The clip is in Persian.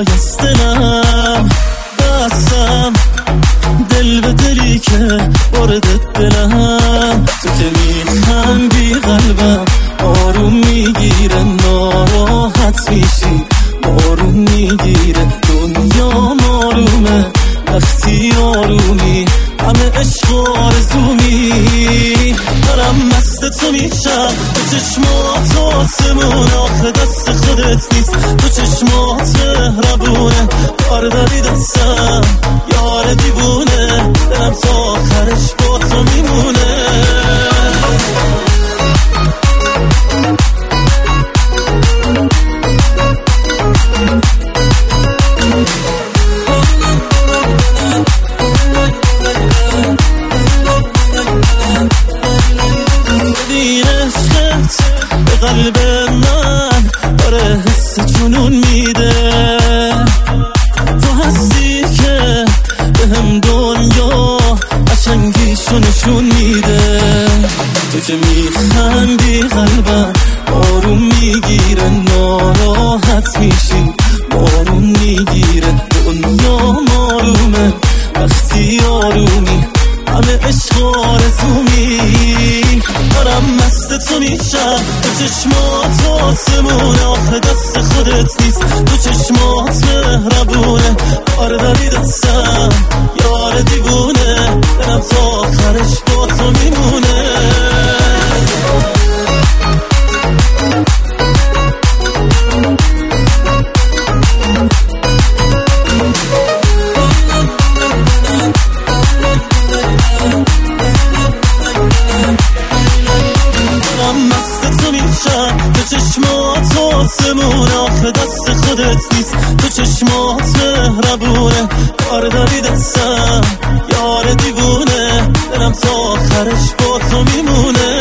جای از دلم بستم، دل به دلی که وارد دلم. تو که میخندی قلبم آروم میگیره، ناراحت میشی آروم میگیره. دنیا آرومه وقتی آرومی، همه عشق و آرزومی. دارم مست تو میشم، تو چشمات آسمون، آخه دست خودت نیست، تو چشمات مهربونه. کار داری دستم یار دیوونه، دلم تا آخرش با تو میمونه. قلب من داره حس جنون میده، تو هستی که به هم دنیا قشنگیشو نشون میده. تو که میخندی قلبم آروم میگیره، ناراحت میشی آروم میگیره. دنیا آرومه وقتی آرومی، همه عشق و آرزومی. دارم مست تو میشم، تو چشمات آسمون، آخه دست خودت نیست، تو چشمات مهربونه. کار داری دستم یار دیوونه، دلم تا آخرش با تو میمونه. تو چشمات آسمون، آخه دست خودت نیست، تو چشمات مهربونه. کار داری دستم یار دیوونه، دلم تا آخرش با تو میمونه.